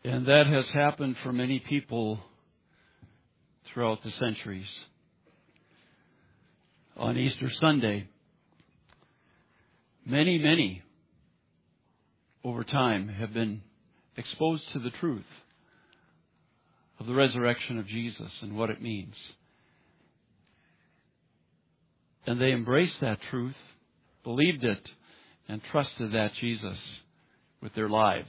And that has happened for many people throughout the centuries. On Easter Sunday, many over time have been exposed to the truth of the resurrection of Jesus and what it means. And they embraced that truth, believed it, and trusted that Jesus with their lives.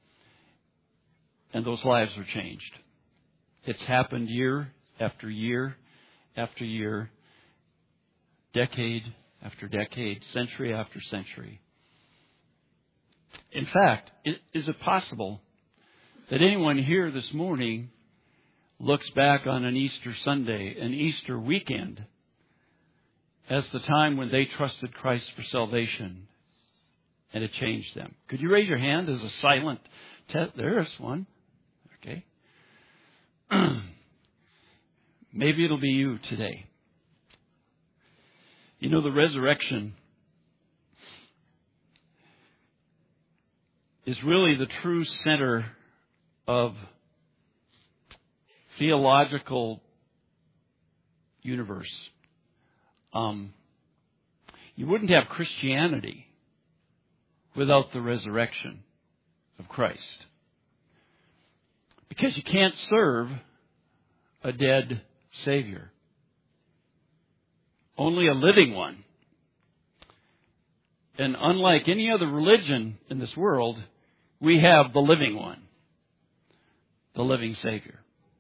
And those lives were changed. It's happened year after year after year, decade after decade, century after century. In fact, is it possible that anyone here this morning looks back on an Easter Sunday, an Easter weekend, as the time when they trusted Christ for salvation and it changed them? Could you raise your hand as a silent test? There's one. Okay. Maybe it'll be you today. You know, the resurrection is really the true center of theological universe. You wouldn't have Christianity without the resurrection of Christ. Because you can't serve a dead Savior. Only a living one. And unlike any other religion in this world, we have the living one. The living Savior.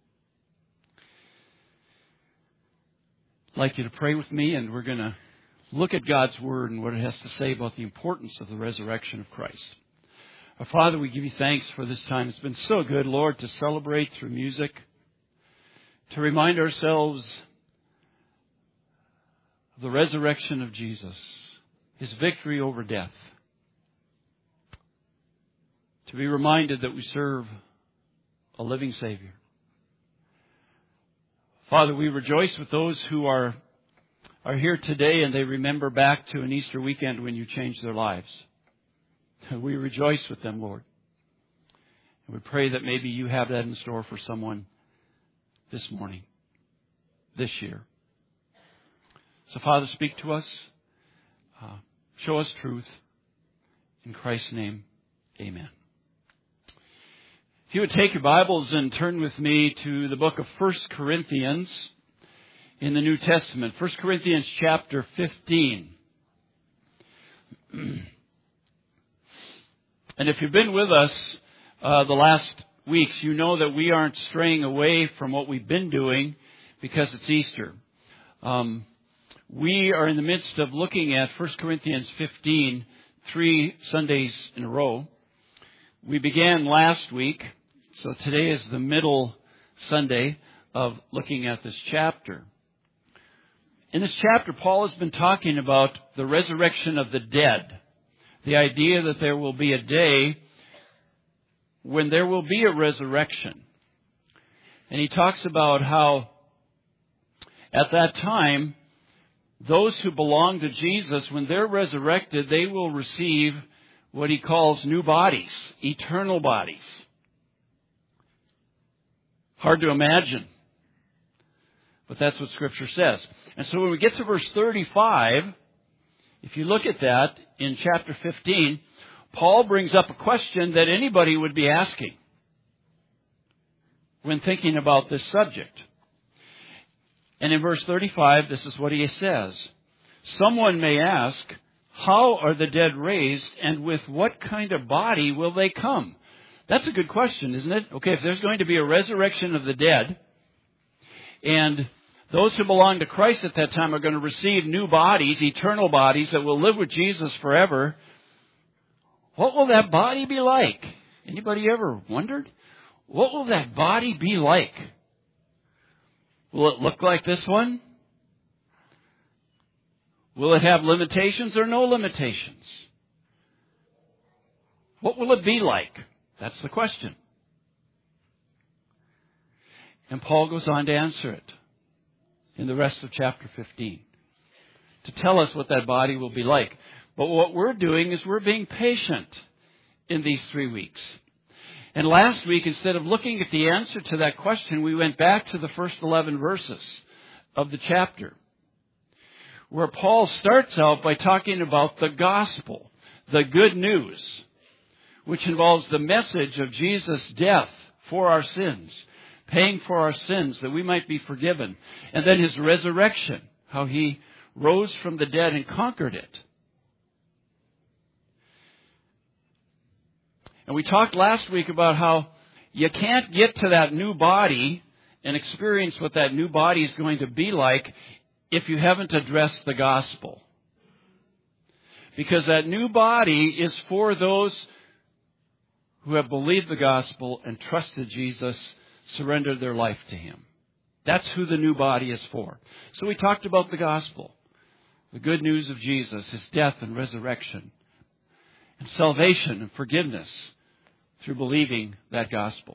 I'd like you to pray with me, and we're going to look at God's Word and what it has to say about the importance of the resurrection of Christ. Our Father, we give you thanks for this time. It's been so good, Lord, to celebrate through music, to remind ourselves of the resurrection of Jesus, His victory over death, to be reminded that we serve a living Savior. Father, we rejoice with those who are here today and they remember back to an Easter weekend when you changed their lives. We rejoice with them, Lord. And we pray that maybe you have that in store for someone this morning, this year. So, Father, speak to us. Show us truth. In Christ's name, amen. If you would take your Bibles and turn with me to the book of 1 Corinthians in the New Testament. 1 Corinthians chapter 15. And if you've been with us the last weeks, you know that we aren't straying away from what we've been doing because it's Easter. We are in the midst of looking at 1 Corinthians 15, 3 Sundays in a row. We began last week, so today is the middle Sunday of looking at this chapter. In this chapter, Paul has been talking about the resurrection of the dead. The idea that there will be a day when there will be a resurrection. And he talks about how at that time, those who belong to Jesus, when they're resurrected, they will receive what he calls new bodies, eternal bodies. Hard to imagine, but that's what Scripture says. And so when we get to verse 35, if you look at that in chapter 15, Paul brings up a question that anybody would be asking when thinking about this subject. And in verse 35, this is what he says. Someone may ask, how are the dead raised, and with what kind of body will they come? That's a good question, isn't it? Okay, if there's going to be a resurrection of the dead, and those who belong to Christ at that time are going to receive new bodies, eternal bodies that will live with Jesus forever, what will that body be like? Anybody ever wondered? What will that body be like? Will it look like this one? Will it have limitations or no limitations? What will it be like? That's the question. And Paul goes on to answer it in the rest of chapter 15 to tell us what that body will be like. But what we're doing is we're being patient in these 3 weeks. And last week, instead of looking at the answer to that question, we went back to the first 11 verses of the chapter, where Paul starts out by talking about the gospel, the good news, which involves the message of Jesus' death for our sins, paying for our sins that we might be forgiven, and then his resurrection, how he rose from the dead and conquered it. And we talked last week about how you can't get to that new body and experience what that new body is going to be like if you haven't addressed the gospel. Because that new body is for those who have believed the gospel and trusted Jesus, surrendered their life to him. That's who the new body is for. So we talked about the gospel, the good news of Jesus, his death and resurrection, and salvation and forgiveness through believing that gospel.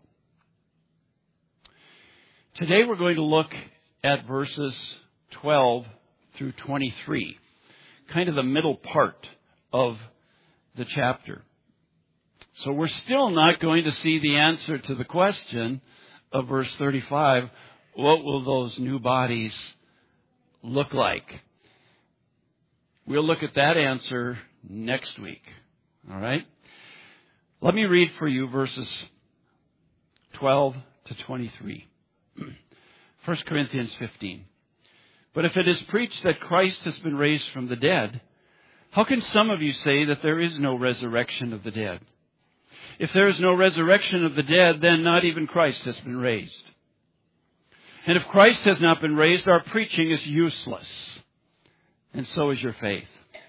Today we're going to look at verses 12 through 23, kind of the middle part of the chapter. So we're still not going to see the answer to the question of verse 35, what will those new bodies look like? We'll look at that answer next week. All right? Let me read for you verses 12 to 23. 1 Corinthians 15. But if it is preached that Christ has been raised from the dead, how can some of you say that there is no resurrection of the dead? If there is no resurrection of the dead, then not even Christ has been raised. And if Christ has not been raised, our preaching is useless, and so is your faith.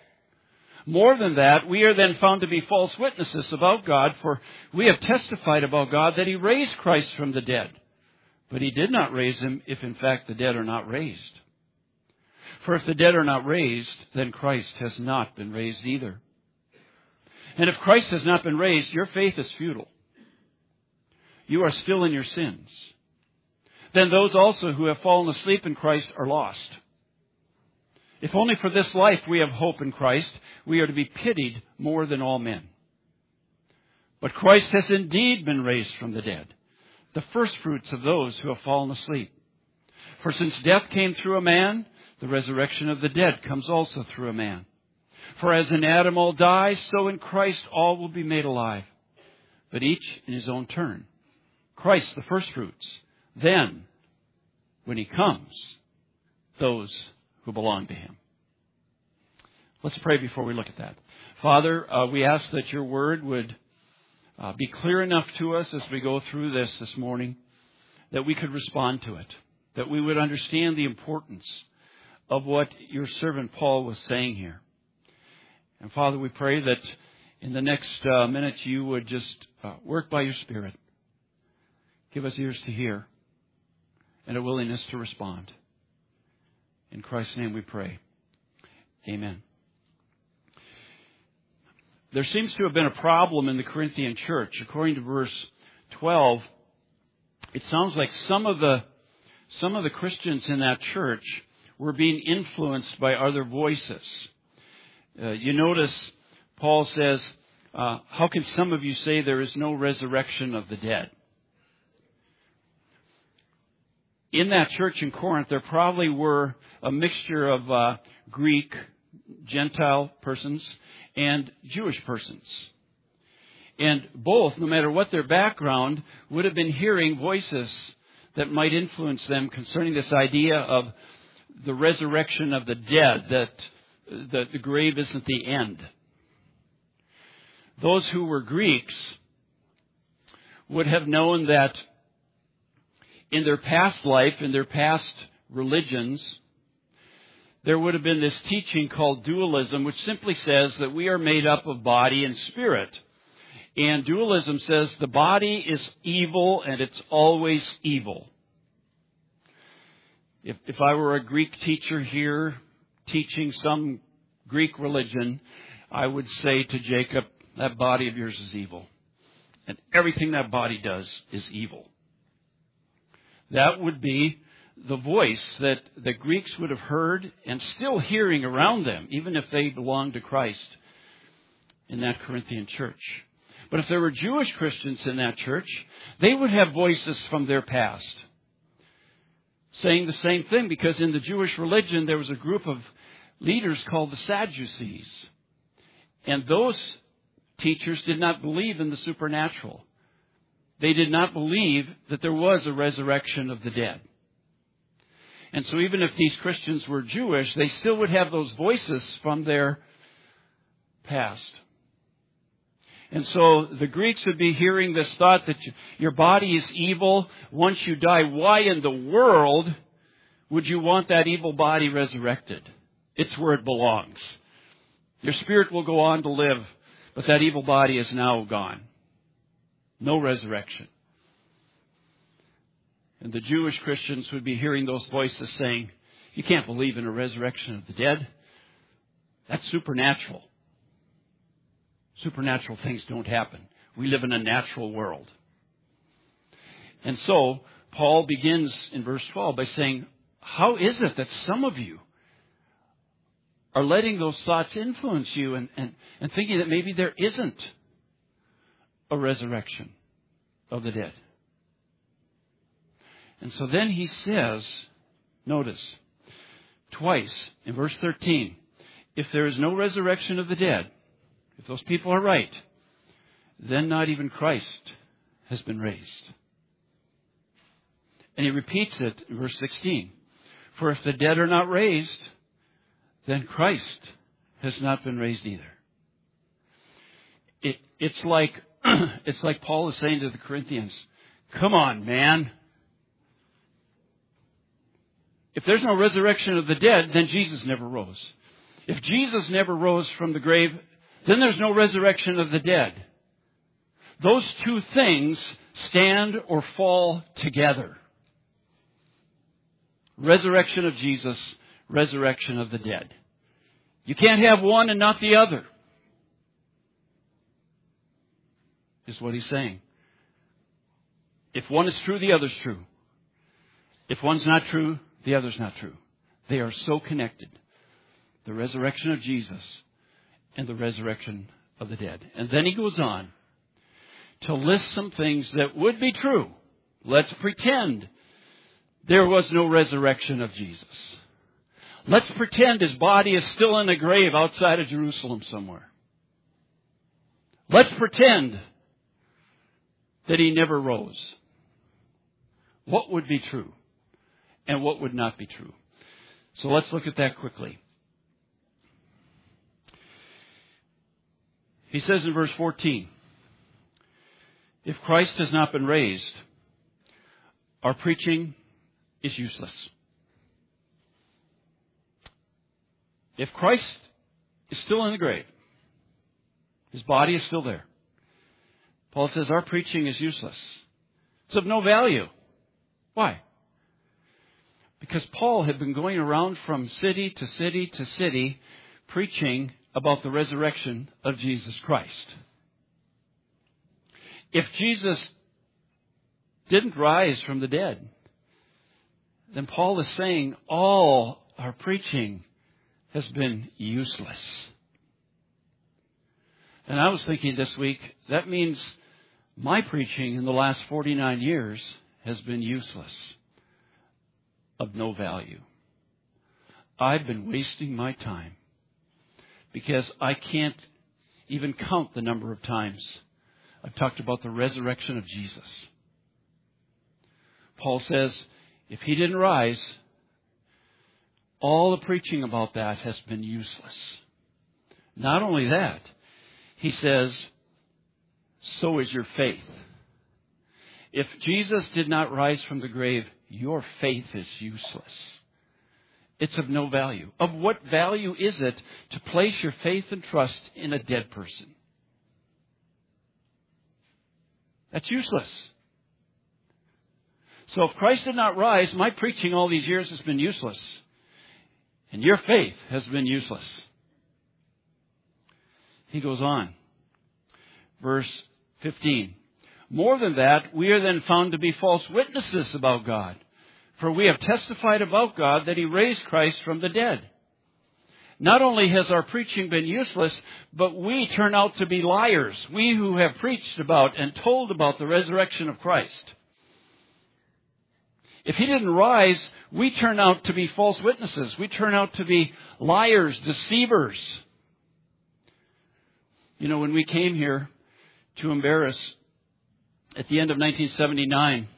More than that, we are then found to be false witnesses about God, for we have testified about God that he raised Christ from the dead. But he did not raise him if in fact the dead are not raised. For if the dead are not raised, then Christ has not been raised either. And if Christ has not been raised, your faith is futile. You are still in your sins. Then those also who have fallen asleep in Christ are lost. If only for this life we have hope in Christ, we are to be pitied more than all men. But Christ has indeed been raised from the dead, the firstfruits of those who have fallen asleep. For since death came through a man, the resurrection of the dead comes also through a man. For as in Adam all die, so in Christ all will be made alive, but each in his own turn. Christ the firstfruits. Then, when he comes, those who belong to him. Let's pray before we look at that. Father, we ask that your word would be clear enough to us as we go through this morning, that we could respond to it, that we would understand the importance of what your servant Paul was saying here. And Father, we pray that in the next minutes you would just work by your Spirit. Give us ears to hear and a willingness to respond. In Christ's name we pray. Amen. There seems to have been a problem in the Corinthian church. According to verse 12, it sounds like some of the Christians in that church were being influenced by other voices. You notice Paul says, how can some of you say there is no resurrection of the dead? In that church in Corinth, there probably were a mixture of Greek, Gentile persons, and Jewish persons. And both, no matter what their background, would have been hearing voices that might influence them concerning this idea of the resurrection of the dead, that the grave isn't the end. Those who were Greeks would have known that in their past life, in their past religions, there would have been this teaching called dualism, which simply says that we are made up of body and spirit. And dualism says the body is evil and it's always evil. If I were a Greek teacher here teaching some Greek religion, I would say to Jacob, that body of yours is evil. And everything that body does is evil. That would be the voice that the Greeks would have heard and still hearing around them, even if they belonged to Christ in that Corinthian church. But if there were Jewish Christians in that church, they would have voices from their past saying the same thing, because in the Jewish religion there was a group of leaders called the Sadducees. And those teachers did not believe in the supernatural. They did not believe that there was a resurrection of the dead. And so even if these Christians were Jewish, they still would have those voices from their past. And so the Greeks would be hearing this thought that your body is evil once you die. Why in the world would you want that evil body resurrected? It's where it belongs. Your spirit will go on to live, but that evil body is now gone. No resurrection. And the Jewish Christians would be hearing those voices saying, you can't believe in a resurrection of the dead. That's supernatural. Supernatural things don't happen. We live in a natural world. And so, Paul begins in verse 12 by saying, how is it that some of you are letting those thoughts influence you and thinking that maybe there isn't a resurrection of the dead? And so then he says, notice, twice in verse 13, if there is no resurrection of the dead, if those people are right, then not even Christ has been raised. And he repeats it in verse 16. For if the dead are not raised, then Christ has not been raised either. It's like Paul is saying to the Corinthians, come on, man. If there's no resurrection of the dead, then Jesus never rose. If Jesus never rose from the grave, then there's no resurrection of the dead. Those two things stand or fall together. Resurrection of Jesus, resurrection of the dead. You can't have one and not the other, is what he's saying. If one is true, the other's true. If one's not true, the other's not true. They are so connected. The resurrection of Jesus and the resurrection of the dead. And then he goes on to list some things that would be true. Let's pretend there was no resurrection of Jesus. Let's pretend his body is still in a grave outside of Jerusalem somewhere. Let's pretend that he never rose. What would be true and what would not be true? So let's look at that quickly. He says in verse 14, if Christ has not been raised, our preaching is useless. If Christ is still in the grave, his body is still there, Paul says our preaching is useless. It's of no value. Why? Because Paul had been going around from city to city to city preaching about the resurrection of Jesus Christ. If Jesus didn't rise from the dead, then Paul is saying all our preaching has been useless. And I was thinking this week, that means my preaching in the last 49 years has been useless, of no value. I've been wasting my time because I can't even count the number of times I've talked about the resurrection of Jesus. Paul says, if he didn't rise, all the preaching about that has been useless. Not only that, he says, so is your faith. If Jesus did not rise from the grave, your faith is useless. It's of no value. Of what value is it to place your faith and trust in a dead person? That's useless. So if Christ did not rise, my preaching all these years has been useless. And your faith has been useless. He goes on. Verse 15. More than that, we are then found to be false witnesses about God. For we have testified about God that he raised Christ from the dead. not only has our preaching been useless, but we turn out to be liars. We who have preached about and told about the resurrection of Christ. If He didn't rise, we turn out to be false witnesses. We turn out to be liars, deceivers. You know, when we came here to Embarrass at the end of 1979,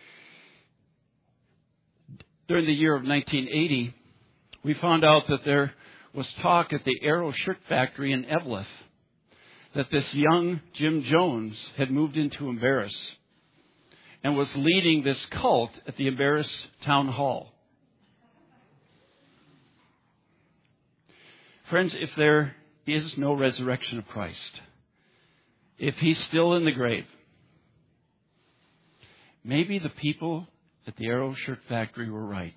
during the year of 1980, we found out that there was talk at the Arrow Shirt Factory in Eveleth that this young Jim Jones had moved into Embarrass and was leading this cult at the Embarrass Town Hall. Friends, if there is no resurrection of Christ, if He's still in the grave, maybe the people at the Arrow Shirt Factory were right.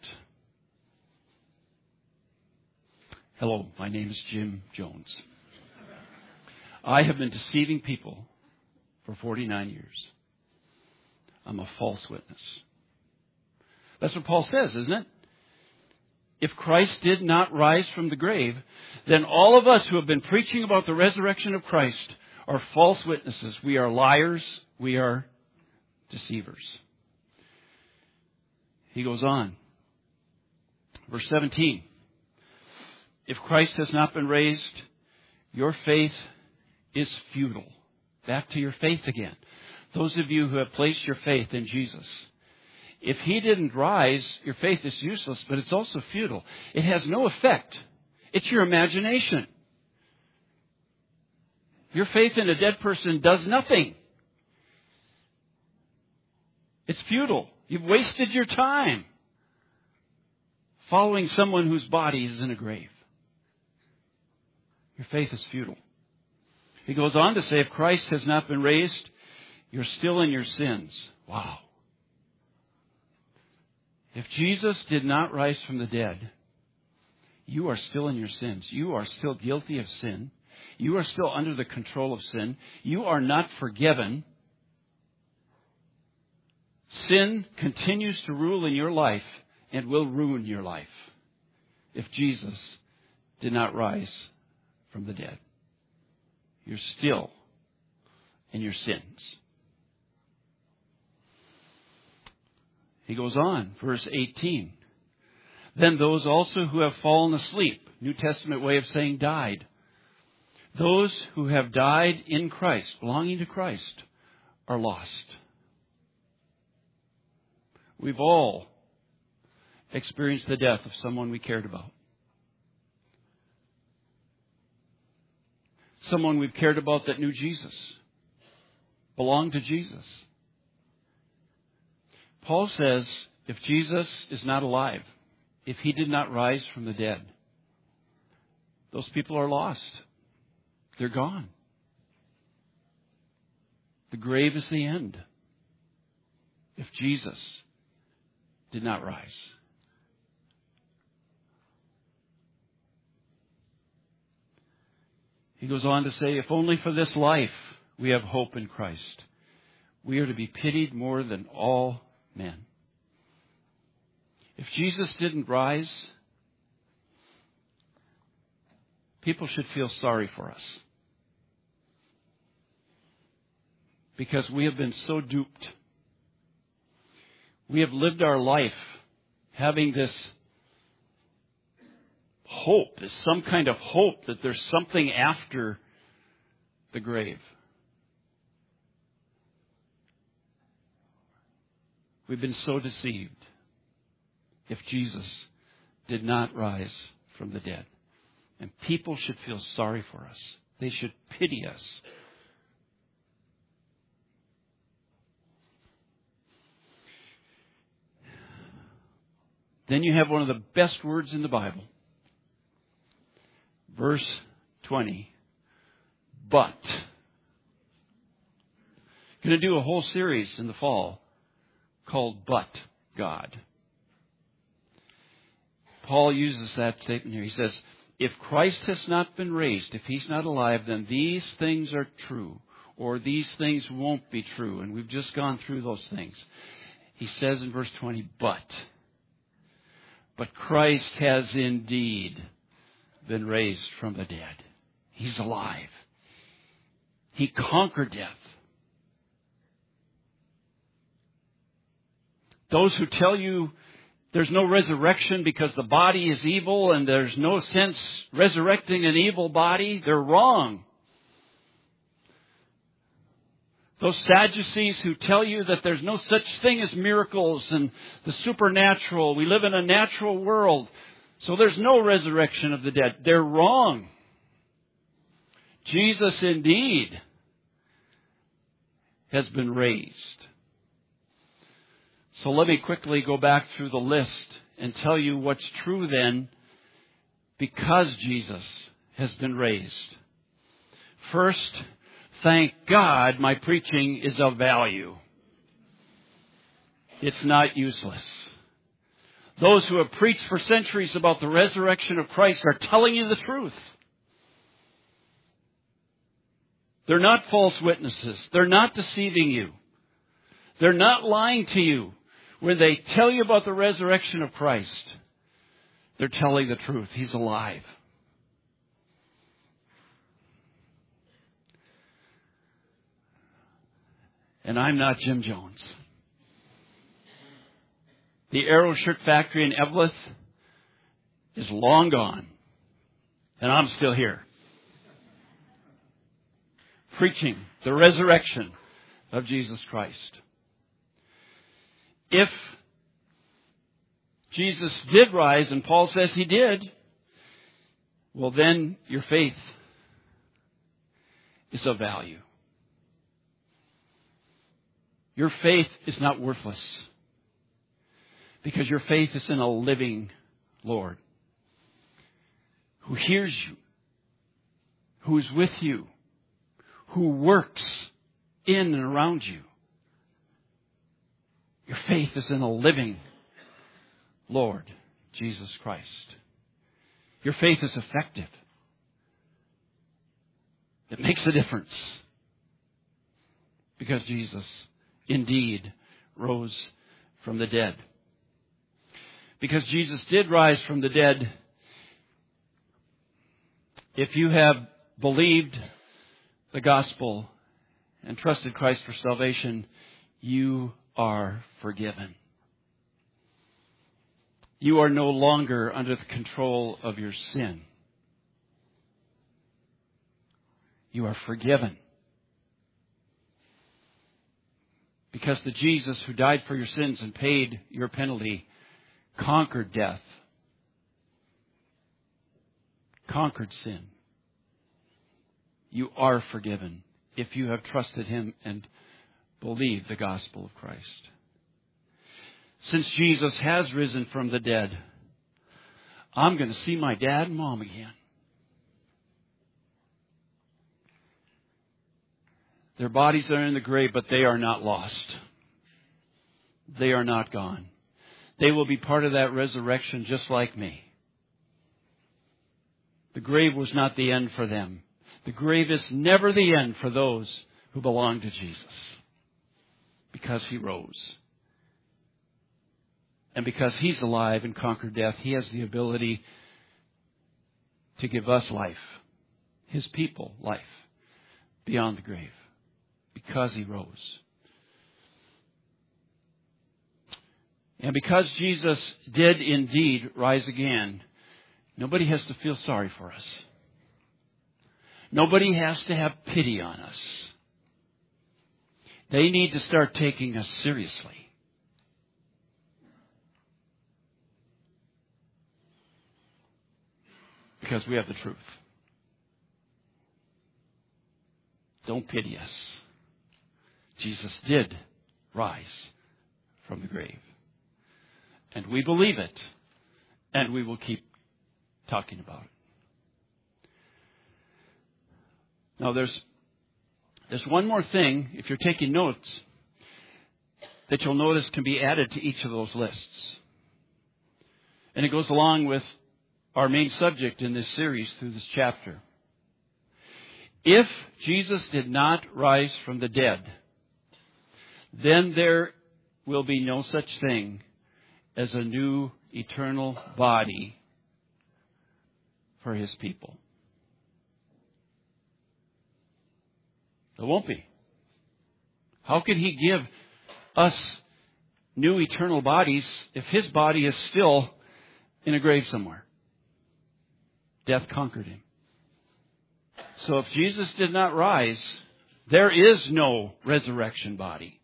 Hello, my name is Jim Jones. I have been deceiving people for 49 years. I'm a false witness. That's what Paul says, isn't it? If Christ did not rise from the grave, then all of us who have been preaching about the resurrection of Christ are false witnesses. We are liars. We are deceivers. He goes on. Verse 17. If Christ has not been raised, your faith is futile. Back to your faith again. Those of you who have placed your faith in Jesus. If He didn't rise, your faith is useless, but it's also futile. It has no effect. It's your imagination. Your faith in a dead person does nothing. It's futile. You've wasted your time following someone whose body is in a grave. Your faith is futile. He goes on to say, if Christ has not been raised, you're still in your sins. Wow. If Jesus did not rise from the dead, you are still in your sins. You are still guilty of sin. You are still under the control of sin. You are not forgiven. Sin continues to rule in your life and will ruin your life if Jesus did not rise from the dead. You're still in your sins. He goes on, verse 18. Then those also who have fallen asleep, New Testament way of saying died. Those who have died in Christ, belonging to Christ, are lost. We've all experienced the death of someone we cared about. Someone we've cared about that knew Jesus, belonged to Jesus. Paul says, if Jesus is not alive, if He did not rise from the dead, those people are lost. They're gone. The grave is the end. If Jesus did not rise. He goes on to say, if only for this life we have hope in Christ, we are to be pitied more than all men. If Jesus didn't rise, people should feel sorry for us. Because we have been so duped. We have lived our life having this hope, there's some kind of hope that there's something after the grave. We've been so deceived if Jesus did not rise from the dead. And people should feel sorry for us. They should pity us. Then you have one of the best words in the Bible. Verse 20. But. I'm going to do a whole series in the fall called But God. Paul uses that statement here. He says, if Christ has not been raised, if He's not alive, then these things are true. Or these things won't be true. And we've just gone through those things. He says in verse 20, But Christ has indeed been raised from the dead. He's alive. He conquered death. Those who tell you there's no resurrection because the body is evil and there's no sense resurrecting an evil body, they're wrong. Those Sadducees who tell you that there's no such thing as miracles and the supernatural, we live in a natural world, so there's no resurrection of the dead, they're wrong. Jesus indeed has been raised. So let me quickly go back through the list and tell you what's true then because Jesus has been raised. First, thank God my preaching is of value. It's not useless. Those who have preached for centuries about the resurrection of Christ are telling you the truth. They're not false witnesses. They're not deceiving you. They're not lying to you. When they tell you about the resurrection of Christ, they're telling the truth. He's alive. And I'm not Jim Jones. The Arrow Shirt Factory in Eveleth is long gone. And I'm still here. Preaching the resurrection of Jesus Christ. If Jesus did rise, and Paul says he did, well then your faith is of value. Your faith is not worthless because your faith is in a living Lord who hears you, who is with you, who works in and around you. Your faith is in a living Lord, Jesus Christ. Your faith is effective. It makes a difference because Jesus indeed rose from the dead. Because Jesus did rise from the dead, if you have believed the gospel and trusted Christ for salvation, you are forgiven. You are no longer under the control of your sin. You are forgiven. Because the Jesus who died for your sins and paid your penalty conquered death, conquered sin. You are forgiven if you have trusted Him and believed the gospel of Christ. Since Jesus has risen from the dead, I'm going to see my dad and mom again. Their bodies are in the grave, but they are not lost. They are not gone. They will be part of that resurrection just like me. The grave was not the end for them. The grave is never the end for those who belong to Jesus. Because He rose. And because He's alive and conquered death, He has the ability to give us life. His people life beyond the grave. Because He rose. And because Jesus did indeed rise again, nobody has to feel sorry for us. Nobody has to have pity on us. They need to start taking us seriously. Because we have the truth. Don't pity us. Jesus did rise from the grave. And we believe it. And we will keep talking about it. Now there's one more thing, if you're taking notes, that you'll notice can be added to each of those lists. And it goes along with our main subject in this series through this chapter. If Jesus did not rise from the dead, then there will be no such thing as a new eternal body for His people. There won't be. How can He give us new eternal bodies if His body is still in a grave somewhere? Death conquered Him. So if Jesus did not rise, there is no resurrection body.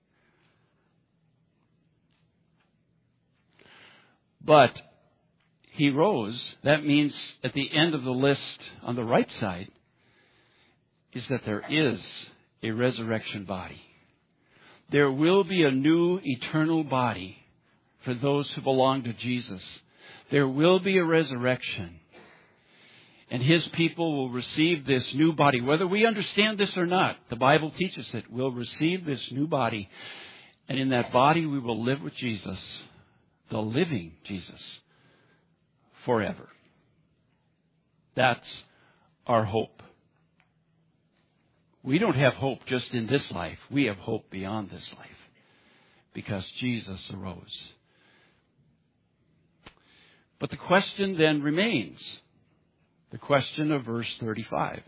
But He rose. That means at the end of the list on the right side is that there is a resurrection body. There will be a new eternal body for those who belong to Jesus. There will be a resurrection. And His people will receive this new body. Whether we understand this or not, the Bible teaches it. We'll receive this new body. And in that body we will live with Jesus, the living Jesus, forever. That's our hope. We don't have hope just in this life. We have hope beyond this life because Jesus arose. But the question then remains, the question of verse 35.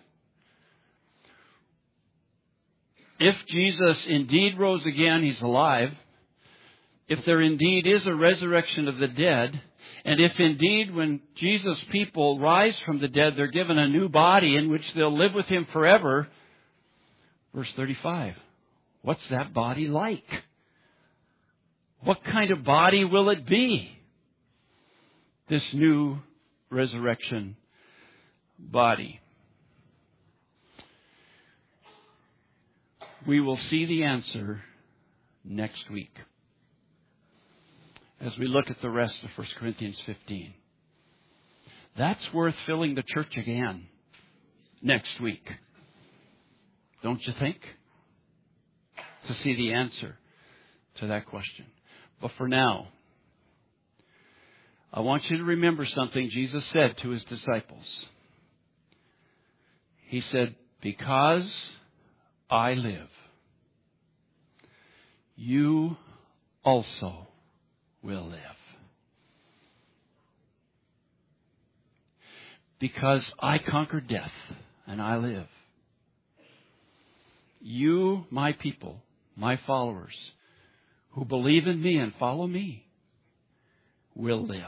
If Jesus indeed rose again, He's alive. If there indeed is a resurrection of the dead, and if indeed when Jesus' people rise from the dead, they're given a new body in which they'll live with Him forever. Verse 35. What's that body like? What kind of body will it be? This new resurrection body. We will see the answer next week as we look at the rest of 1 Corinthians 15. That's worth filling the church again next week. Don't you think? To see the answer to that question. But for now, I want you to remember something Jesus said to His disciples. He said, because I live, you also will live. Because I conquered death and I live, you, my people, my followers, who believe in me and follow me, will live.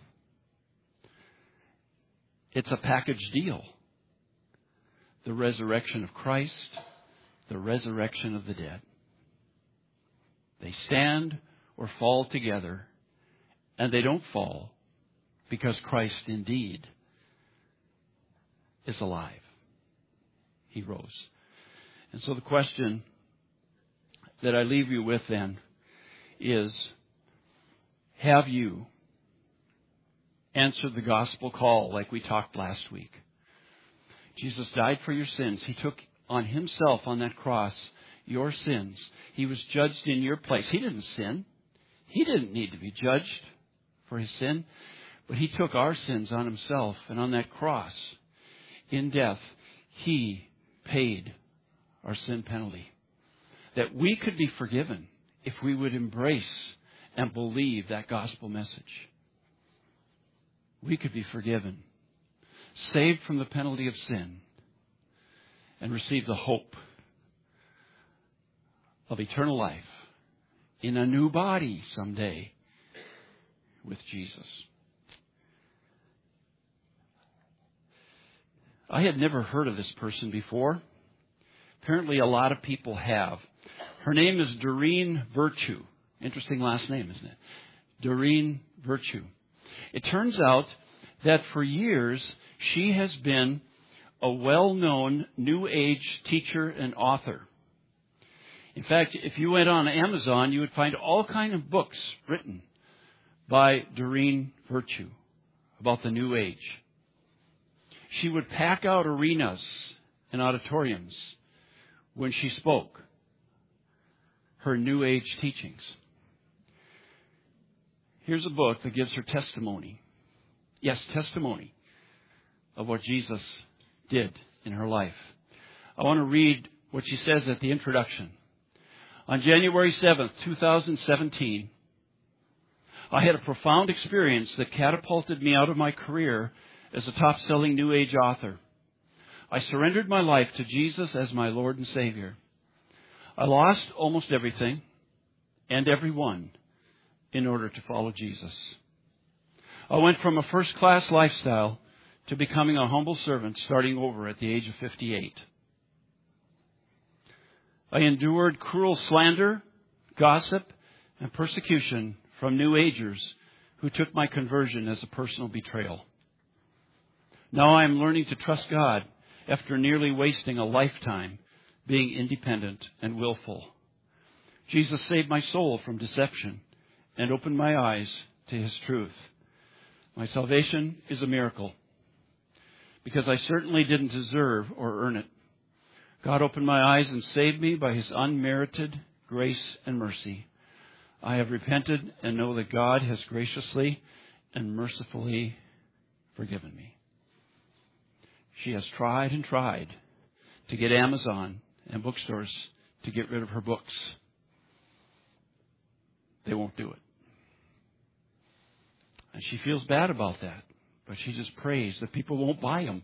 It's a package deal. The resurrection of Christ, the resurrection of the dead. They stand or fall together, and they don't fall because Christ indeed is alive. He rose. And so the question that I leave you with then is, have you answered the gospel call like we talked last week? Jesus died for your sins. He took on Himself on that cross your sins. He was judged in your place. He didn't sin. He didn't need to be judged for His sin. But He took our sins on Himself. And on that cross, in death, He paid our sin penalty. That we could be forgiven if we would embrace and believe that gospel message. We could be forgiven, saved from the penalty of sin, and receive the hope of eternal life in a new body someday with Jesus. I had never heard of this person before. Apparently a lot of people have. Her name is Doreen Virtue. Interesting last name, isn't it? Doreen Virtue. It turns out that for years she has been a well-known New Age teacher and author. In fact, if you went on Amazon, you would find all kinds of books written by Doreen Virtue about the New Age. She would pack out arenas and auditoriums when she spoke her New Age teachings. Here's a book that gives her testimony. Yes, testimony of what Jesus did in her life. I want to read what she says at the introduction. On January 7th, 2017, I had a profound experience that catapulted me out of my career as a top-selling New Age author. I surrendered my life to Jesus as my Lord and Savior. I lost almost everything and everyone in order to follow Jesus. I went from a first-class lifestyle to becoming a humble servant starting over at the age of 58. I endured cruel slander, gossip, and persecution from New Agers who took my conversion as a personal betrayal. Now I am learning to trust God after nearly wasting a lifetime being independent and willful. Jesus saved my soul from deception and opened my eyes to His truth. My salvation is a miracle because I certainly didn't deserve or earn it. God opened my eyes and saved me by His unmerited grace and mercy. I have repented and know that God has graciously and mercifully forgiven me. She has tried and tried to get Amazon and bookstores to get rid of her books. They won't do it. And she feels bad about that, but she just prays that people won't buy them.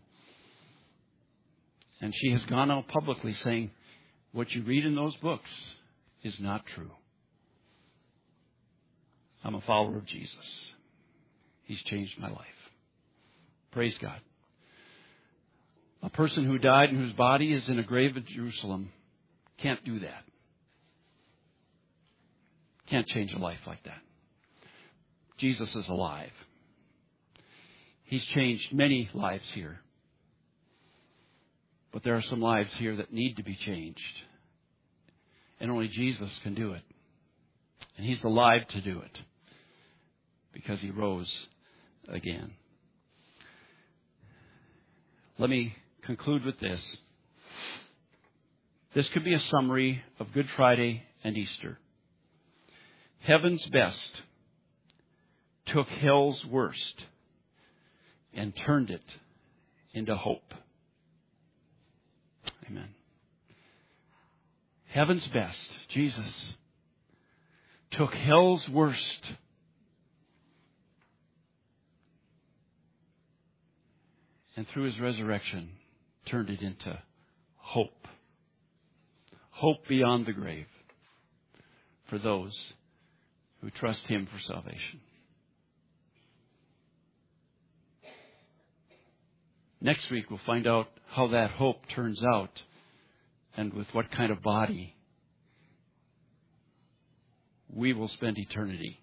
And she has gone out publicly saying, what you read in those books is not true. I'm a follower of Jesus. He's changed my life. Praise God. A person who died and whose body is in a grave at Jerusalem can't do that. Can't change a life like that. Jesus is alive. He's changed many lives here. But there are some lives here that need to be changed. And only Jesus can do it. And He's alive to do it. Because He rose again. Let me conclude with this. This could be a summary of Good Friday and Easter. Heaven's best took hell's worst and turned it into hope. Amen. Heaven's best, Jesus, took hell's worst and through His resurrection turned it into hope. Hope beyond the grave for those who trust Him for salvation. Next week we'll find out how that hope turns out and with what kind of body we will spend eternity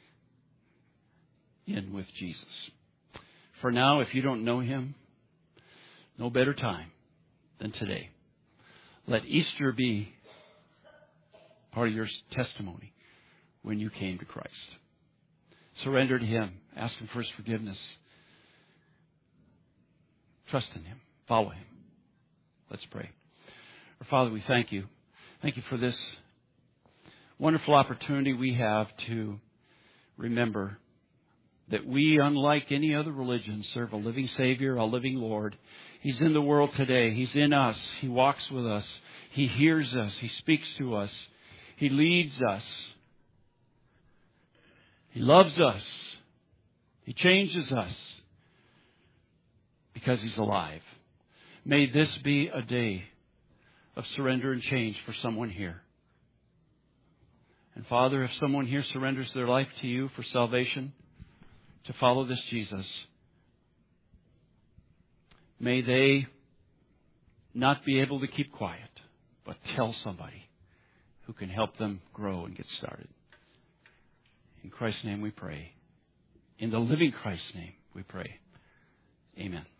in with Jesus. For now, if you don't know Him, no better time than today. Let Easter be part of your testimony when you came to Christ. Surrender to Him. Ask Him for His forgiveness. Trust in Him. Follow Him. Let's pray. Our Father, we thank You. Thank You for this wonderful opportunity we have to remember that we, unlike any other religion, serve a living Savior, a living Lord. He's in the world today. He's in us. He walks with us. He hears us. He speaks to us. He leads us. He loves us. He changes us because He's alive. May this be a day of surrender and change for someone here. And Father, if someone here surrenders their life to You for salvation, to follow this Jesus, may they not be able to keep quiet, but tell somebody who can help them grow and get started. In Christ's name we pray. In the living Christ's name we pray. Amen.